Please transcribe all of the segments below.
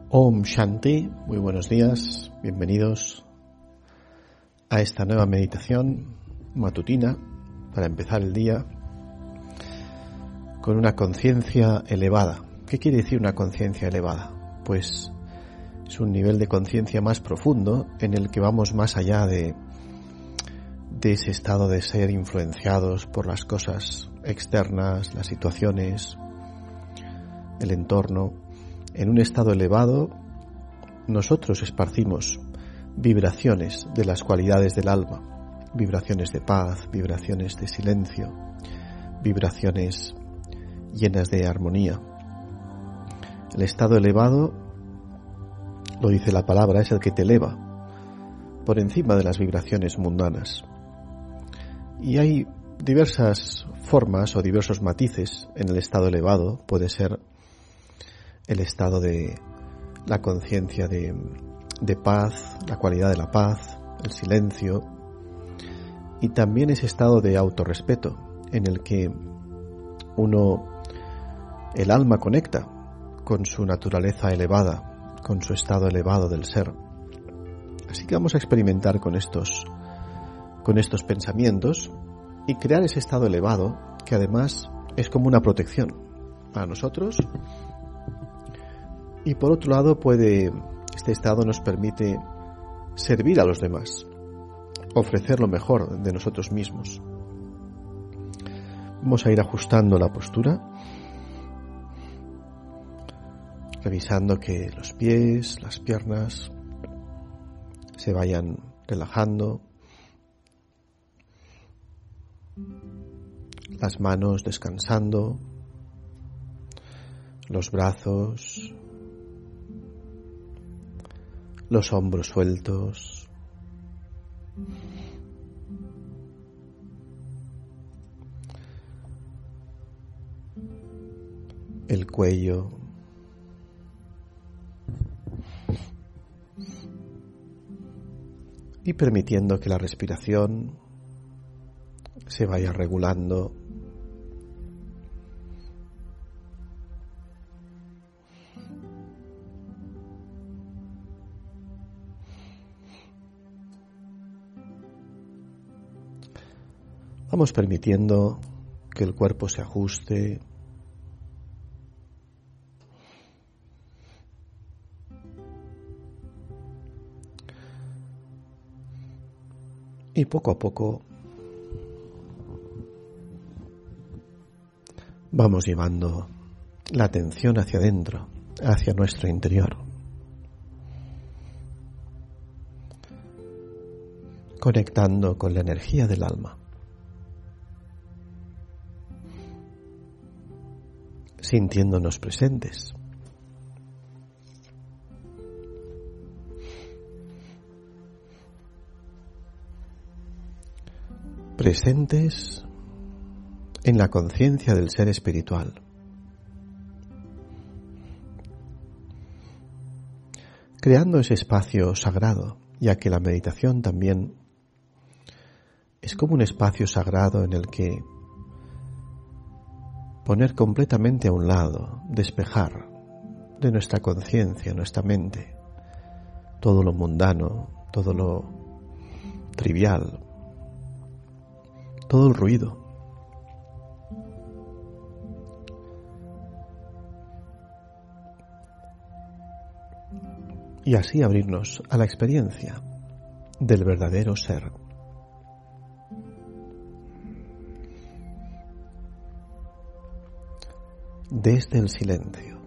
Om Shanti, muy buenos días, bienvenidos a esta nueva meditación matutina para empezar el día con una conciencia elevada. ¿Qué quiere decir una conciencia elevada? Pues es un nivel de conciencia más profundo en el que vamos más allá de ese estado de ser influenciados por las cosas externas, las situaciones, el entorno. En un estado elevado, nosotros esparcimos vibraciones de las cualidades del alma, vibraciones de paz, vibraciones de silencio, vibraciones llenas de armonía. El estado elevado, lo dice la palabra, es el que te eleva por encima de las vibraciones mundanas. Y hay diversas formas o diversos matices en el estado elevado. Puede ser el estado de la conciencia de paz, la cualidad de la paz, el silencio, y también ese estado de autorrespeto en el que el alma conecta con su naturaleza elevada, con su estado elevado del ser. Así que vamos a experimentar con estos pensamientos y crear ese estado elevado que además es como una protección para nosotros. Y por otro lado, este estado nos permite servir a los demás, ofrecer lo mejor de nosotros mismos. Vamos a ir ajustando la postura, revisando que los pies, las piernas se vayan relajando, las manos descansando, los brazos, los hombros sueltos, el cuello, y permitiendo que la respiración se vaya regulando. Vamos permitiendo que el cuerpo se ajuste. Y poco a poco vamos llevando la atención hacia adentro, hacia nuestro interior, conectando con la energía del alma, sintiéndonos presentes. Presentes en la conciencia del ser espiritual. Creando ese espacio sagrado, ya que la meditación también es como un espacio sagrado en el que poner completamente a un lado, despejar de nuestra conciencia, nuestra mente, todo lo mundano, todo lo trivial, todo el ruido. Y así abrirnos a la experiencia del verdadero ser. Desde el silencio.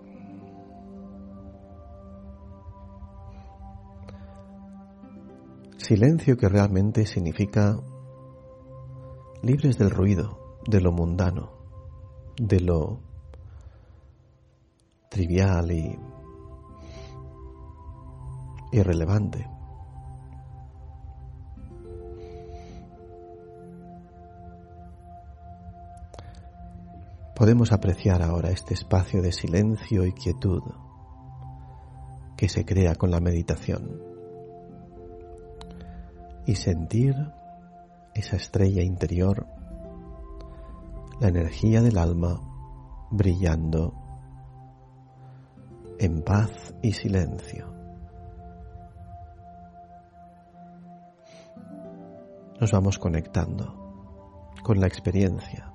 Silencio que realmente significa libres del ruido, de lo mundano, de lo trivial y irrelevante. Podemos apreciar ahora este espacio de silencio y quietud que se crea con la meditación y sentir esa estrella interior, la energía del alma brillando en paz y silencio. Nos vamos conectando con la experiencia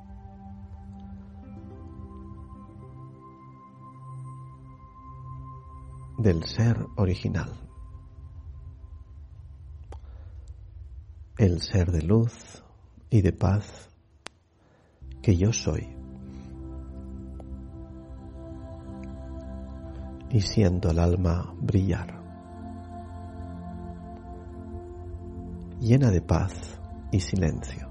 del ser original, el ser de luz y de paz que yo soy. Y siento el alma brillar, llena de paz y silencio.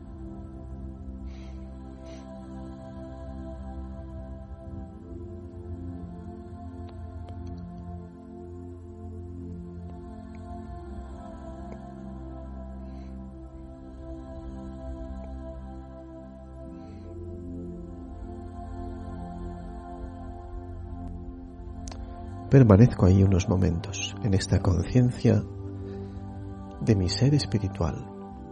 Permanezco ahí unos momentos en esta conciencia de mi ser espiritual.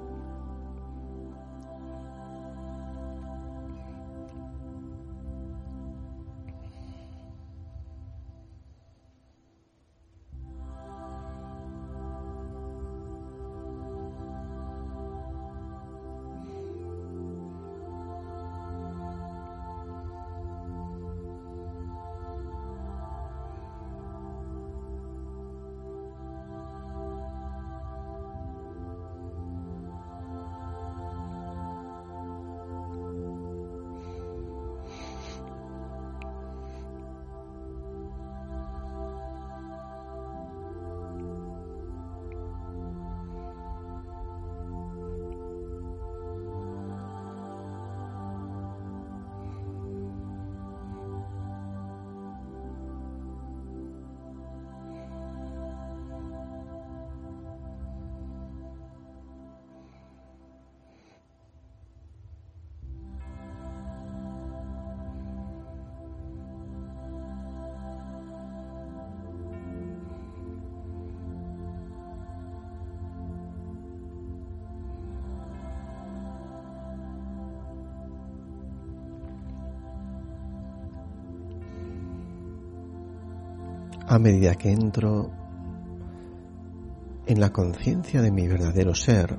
A medida que entro en la conciencia de mi verdadero ser,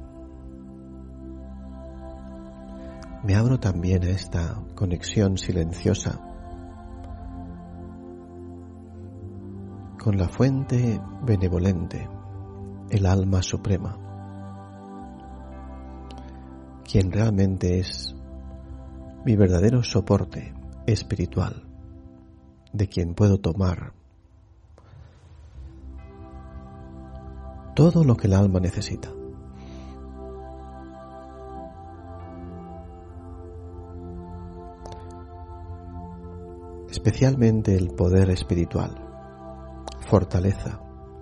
me abro también a esta conexión silenciosa con la fuente benevolente, el alma suprema, quien realmente es mi verdadero soporte espiritual, de quien puedo tomar todo lo que el alma necesita. Especialmente el poder espiritual, fortaleza,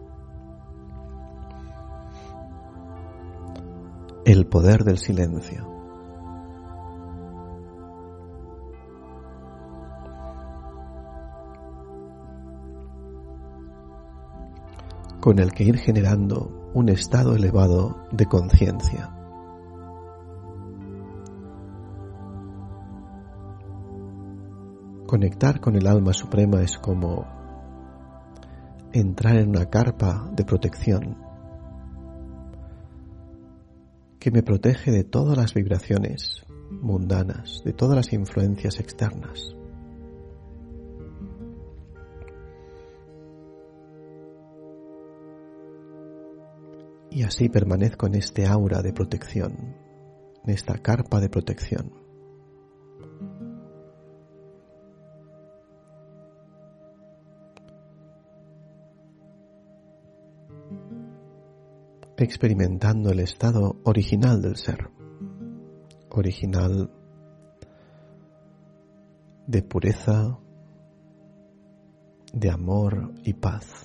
el poder del silencio, con el que ir generando un estado elevado de conciencia. Conectar con el alma suprema es como entrar en una carpa de protección que me protege de todas las vibraciones mundanas, de todas las influencias externas. Y así permanezco en este aura de protección, en esta carpa de protección. Experimentando el estado original del ser, original de pureza, de amor y paz.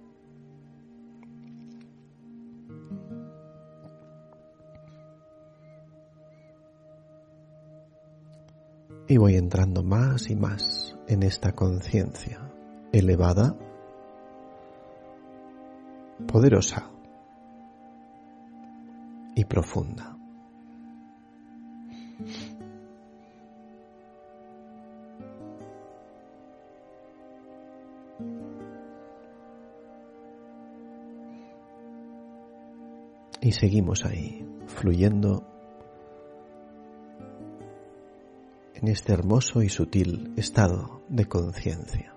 Y voy entrando más y más en esta conciencia elevada, poderosa y profunda. Y seguimos ahí, fluyendo en este hermoso y sutil estado de conciencia.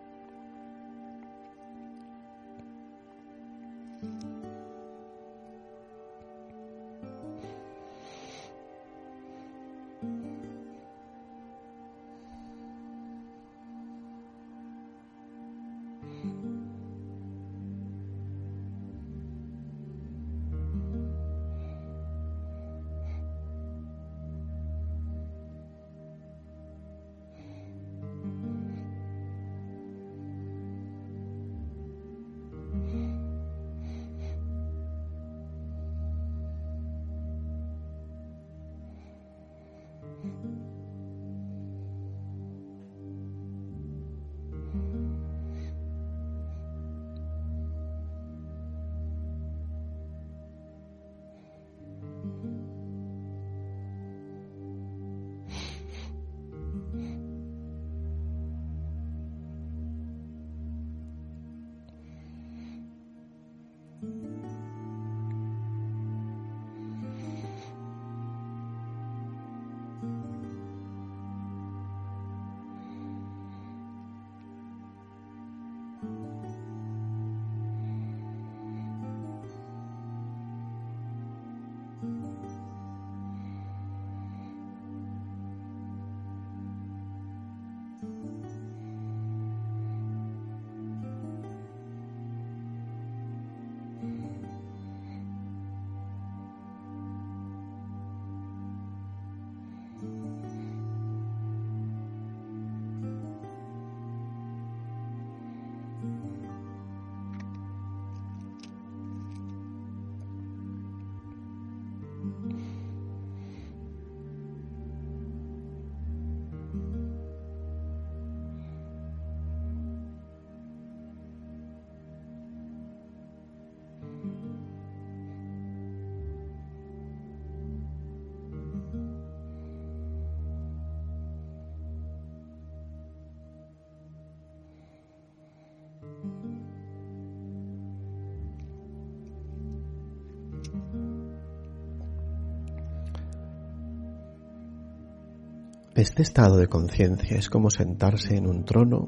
Este estado de conciencia es como sentarse en un trono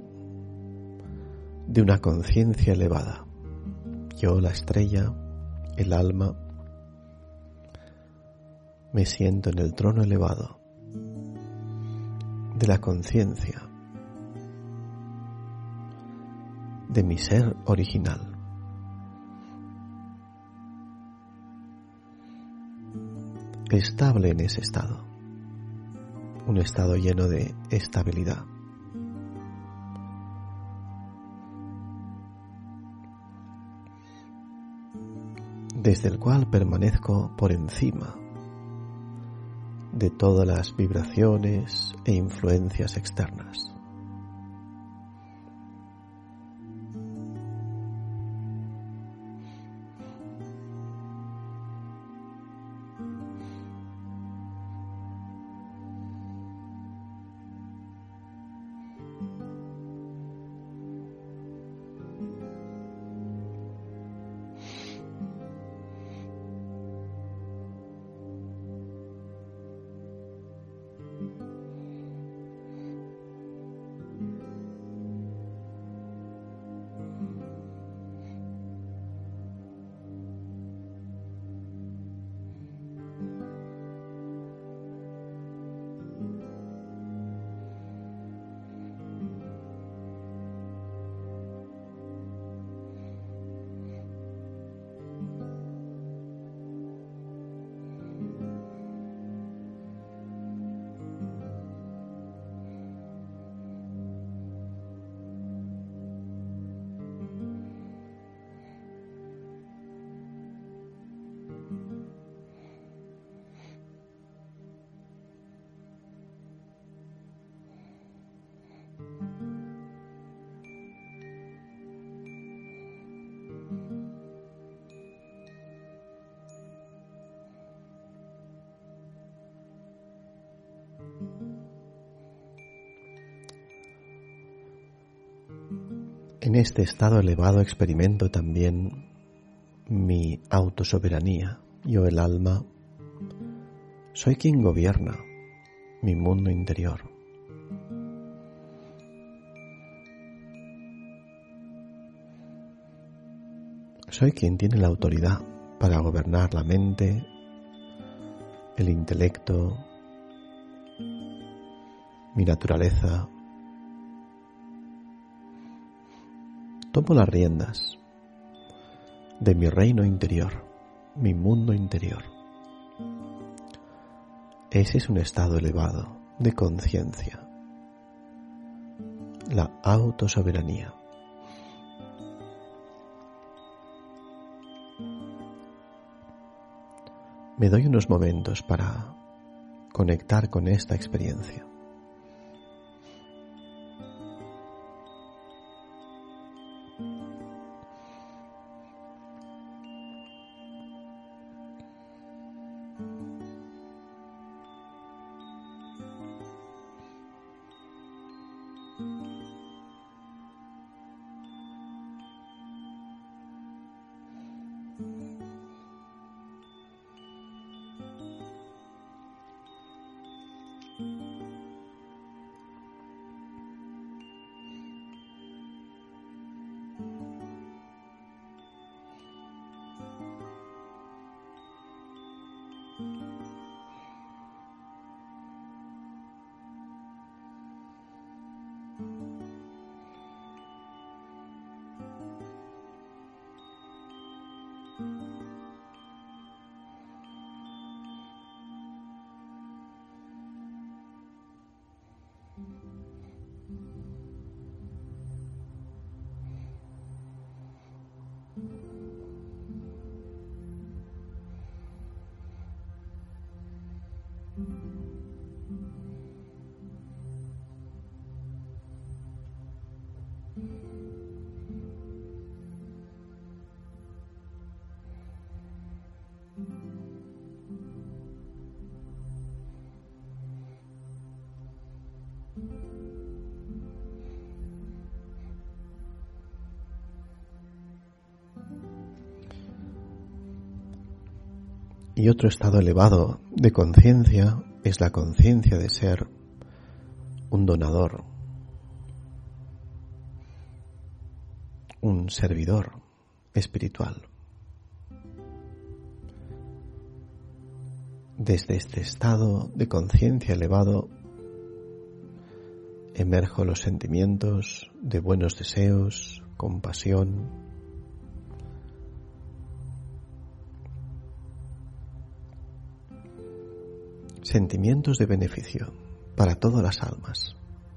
de una conciencia elevada. Yo, la estrella, el alma, me siento en el trono elevado de la conciencia de mi ser original. Estable en ese estado, un estado lleno de estabilidad. Desde el cual permanezco por encima de todas las vibraciones e influencias externas. En este estado elevado experimento también mi autosoberanía. Yo, el alma, soy quien gobierna mi mundo interior. Soy quien tiene la autoridad para gobernar la mente, el intelecto, mi naturaleza. Tomo las riendas de mi reino interior, mi mundo interior. Ese es un estado elevado de conciencia, la autosoberanía. Me doy unos momentos para conectar con esta experiencia. Y otro estado elevado de conciencia es la conciencia de ser un donador, un servidor espiritual. Desde este estado de conciencia elevado emerjo los sentimientos de buenos deseos, compasión, sentimientos de beneficio para todas las almas.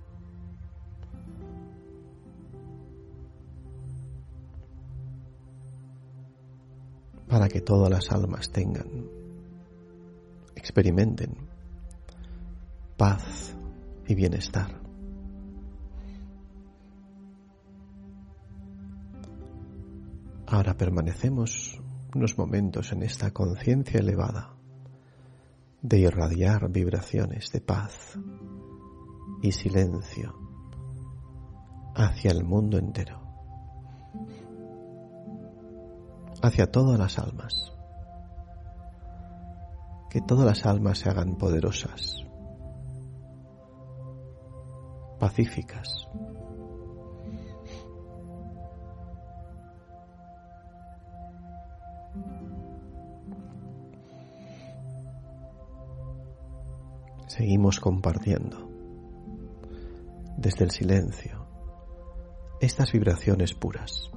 Para que todas las almas experimenten paz y bienestar. Ahora permanecemos unos momentos en esta conciencia elevada de irradiar vibraciones de paz y silencio hacia el mundo entero, hacia todas las almas. Que todas las almas se hagan poderosas, pacíficas. Seguimos compartiendo desde el silencio estas vibraciones puras.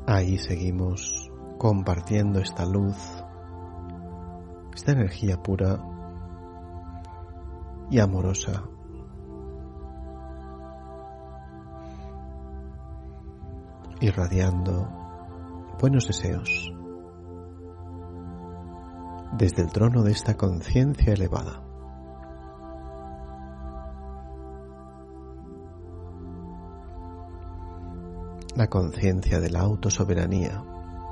Ahí seguimos compartiendo esta luz, esta energía pura y amorosa. Irradiando buenos deseos desde el trono de esta conciencia elevada. La conciencia de la autosoberanía.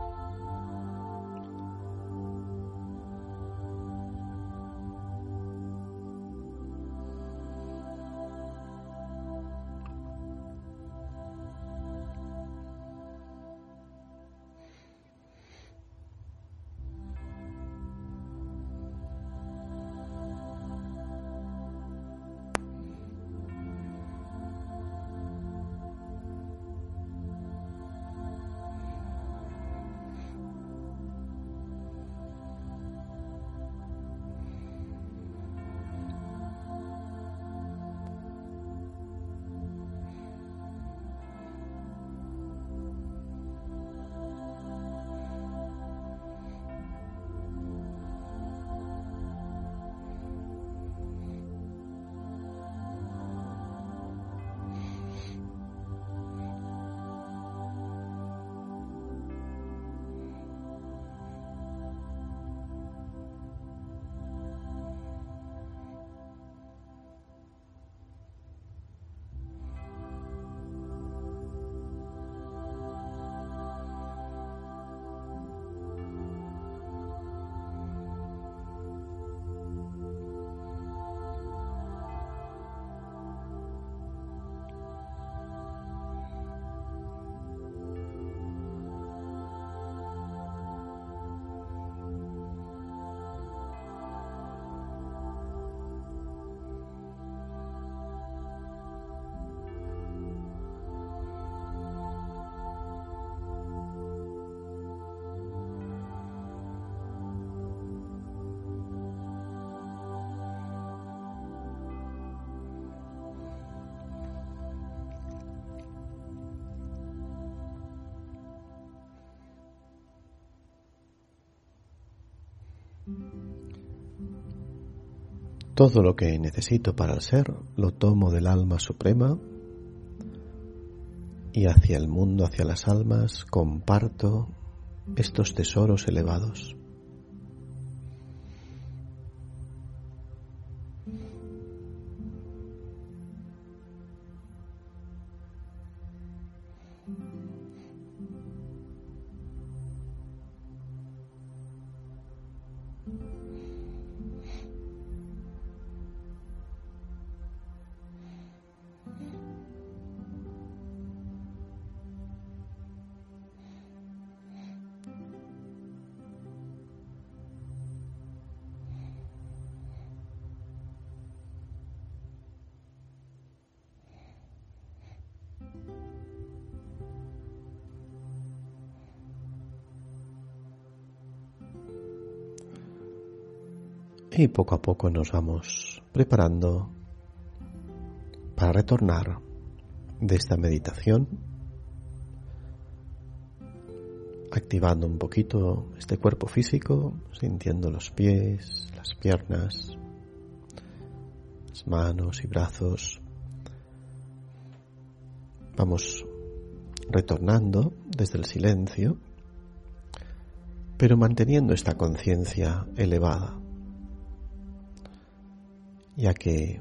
Todo lo que necesito para el ser lo tomo del alma suprema y hacia el mundo, hacia las almas, comparto estos tesoros elevados. Y poco a poco nos vamos preparando para retornar de esta meditación, activando un poquito este cuerpo físico, sintiendo los pies, las piernas, las manos y brazos. Vamos retornando desde el silencio, pero manteniendo esta conciencia elevada, ya que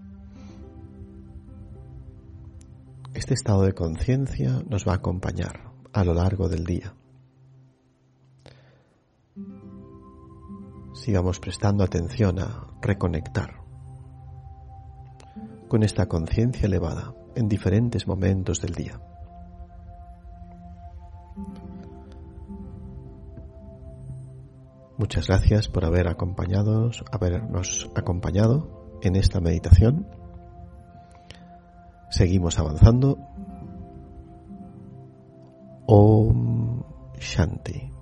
este estado de conciencia nos va a acompañar a lo largo del día. Sigamos prestando atención a reconectar con esta conciencia elevada en diferentes momentos del día. Muchas gracias por habernos acompañado en esta meditación. Seguimos avanzando. Om Shanti.